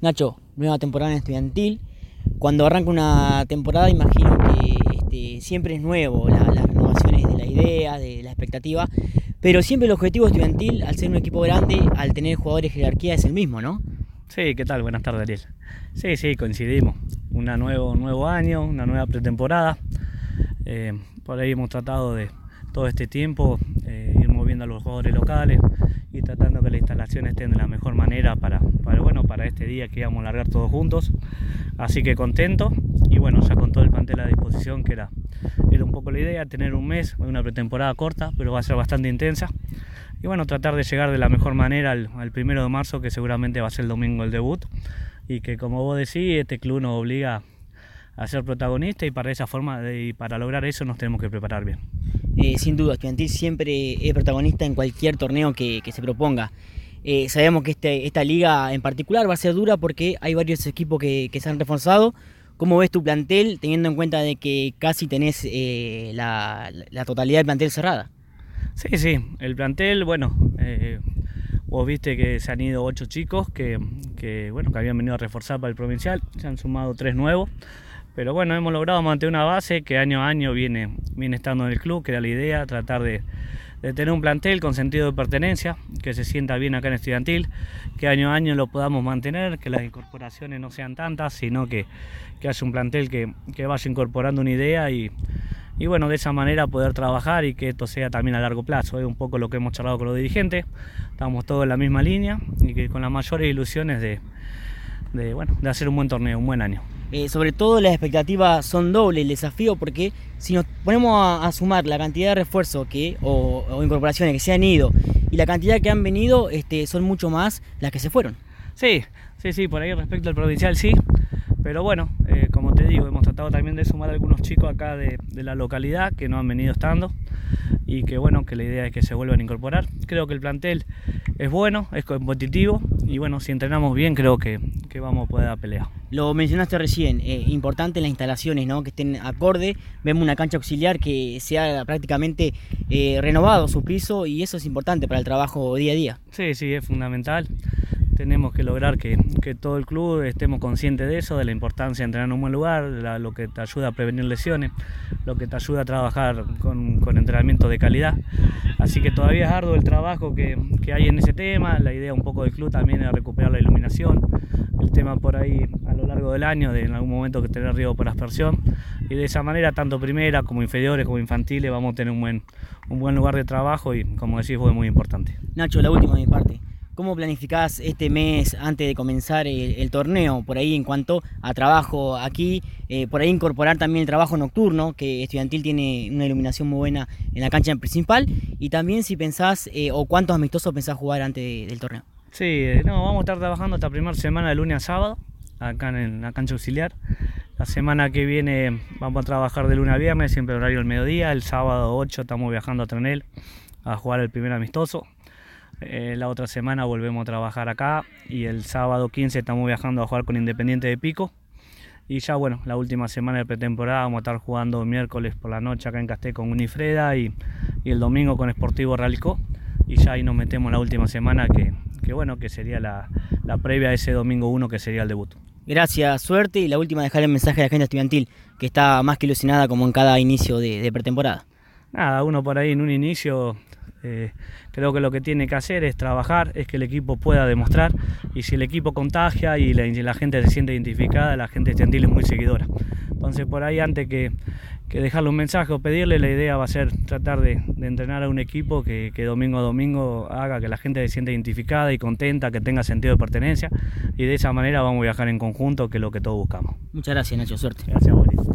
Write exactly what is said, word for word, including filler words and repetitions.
Nacho, nueva temporada en Estudiantil. Cuando arranca una temporada, imagino que este, siempre es nuevo, la, las renovaciones de la idea, de la expectativa, pero siempre el objetivo estudiantil, al ser un equipo grande, al tener jugadores de jerarquía, es el mismo, ¿no? Sí, ¿qué tal? Buenas tardes, Ariel. Sí, sí, coincidimos. Un nuevo, nuevo año, una nueva pretemporada. Eh, por ahí hemos tratado de todo este tiempo eh, ir moviendo a los jugadores locales y tratando que las instalaciones estén de la mejor manera para, para, bueno, para este día que íbamos a largar todos juntos. Así que contento y bueno, ya con todo el plantel a disposición, que era, era un poco la idea, tener un mes, una pretemporada corta, pero va a ser bastante intensa. Y bueno, tratar de llegar de la mejor manera al, al primero de marzo, que seguramente va a ser el domingo el debut. Y que, como vos decís, este club nos obliga a ser protagonista, y para esa forma de, y para lograr eso nos tenemos que preparar bien. Eh, sin duda, Estudiantil siempre es protagonista en cualquier torneo que, que se proponga. Eh, sabemos que este, esta liga en particular va a ser dura porque hay varios equipos que, que se han reforzado. ¿Cómo ves tu plantel, teniendo en cuenta de que casi tenés eh, la, la totalidad del plantel cerrada? Sí, sí, el plantel, bueno, eh, vos viste que se han ido ocho chicos que, que, bueno, que habían venido a reforzar para el provincial, se han sumado tres nuevos. Pero bueno, hemos logrado mantener una base que año a año viene, viene estando en el club, que era la idea, tratar de, de tener un plantel con sentido de pertenencia, que se sienta bien acá en Estudiantil, que año a año lo podamos mantener, que las incorporaciones no sean tantas, sino que, que haya un plantel que, que vaya incorporando una idea y, y bueno, de esa manera poder trabajar y que esto sea también a largo plazo. Es un poco lo que hemos charlado con los dirigentes, estamos todos en la misma línea y que con las mayores ilusiones de, de, bueno, de hacer un buen torneo, un buen año. Eh, sobre todo las expectativas son dobles, el desafío, porque si nos ponemos a, a sumar la cantidad de refuerzos que, o, o incorporaciones que se han ido y la cantidad que han venido, este, son mucho más las que se fueron. Sí, sí, sí, por ahí respecto al provincial sí, pero bueno, eh, como te digo, hemos tratado también de sumar a algunos chicos acá de, de la localidad que no han venido estando y que bueno, que la idea es que se vuelvan a incorporar. Creo que el plantel es bueno, es competitivo y bueno, si entrenamos bien creo que, que vamos a poder dar pelea. Lo mencionaste recién, eh, importante las instalaciones, ¿no? Que estén acorde. Vemos una cancha auxiliar que se ha prácticamente eh, renovado su piso y eso es importante para el trabajo día a día. Sí, sí, es fundamental. Tenemos que lograr que, que todo el club estemos conscientes de eso, de la importancia de entrenar en un buen lugar, la, lo que te ayuda a prevenir lesiones, lo que te ayuda a trabajar con, con entrenamiento de calidad. Así que todavía es arduo el trabajo que, que hay en ese tema. La idea un poco del club también es recuperar la iluminación. El tema por ahí a lo largo del año de en algún momento que tener riego por aspersión, y de esa manera tanto primera como inferiores como infantiles vamos a tener un buen, un buen lugar de trabajo y como decís vos es muy importante. Nacho, la última de mi parte. ¿Cómo planificás este mes antes de comenzar el, el torneo? Por ahí en cuanto a trabajo aquí, eh, por ahí incorporar también el trabajo nocturno, que Estudiantil tiene una iluminación muy buena en la cancha principal, y también si pensás eh, o cuántos amistosos pensás jugar antes de, del torneo. Sí, no, vamos a estar trabajando esta primera semana de lunes a sábado, acá en la cancha auxiliar. La semana que viene vamos a trabajar de lunes a viernes, siempre horario del mediodía. El sábado ocho estamos viajando a Trenel a jugar el primer amistoso. Eh, la otra semana volvemos a trabajar acá y el sábado quince estamos viajando a jugar con Independiente de Pico. Y ya bueno, la última semana de pretemporada vamos a estar jugando miércoles por la noche acá en Casté con Unifreda y, y el domingo con Sportivo Realicó. Y ya ahí nos metemos en la última semana que, que bueno, que sería la, la previa a ese domingo uno que sería el debut. Gracias, suerte, y la última, dejar el mensaje a la gente estudiantil que está más que ilusionada como en cada inicio de, de pretemporada. Nada, uno por ahí en un inicio eh, creo que lo que tiene que hacer es trabajar, es que el equipo pueda demostrar, y si el equipo contagia y la, y la gente se siente identificada, la gente estudiantil es muy seguidora. Entonces por ahí, antes que, que dejarle un mensaje o pedirle, la idea va a ser tratar de, de entrenar a un equipo que, que domingo a domingo haga que la gente se sienta identificada y contenta, que tenga sentido de pertenencia, y de esa manera vamos a viajar en conjunto, que es lo que todos buscamos. Muchas gracias, Nacho, suerte. Gracias, Boris.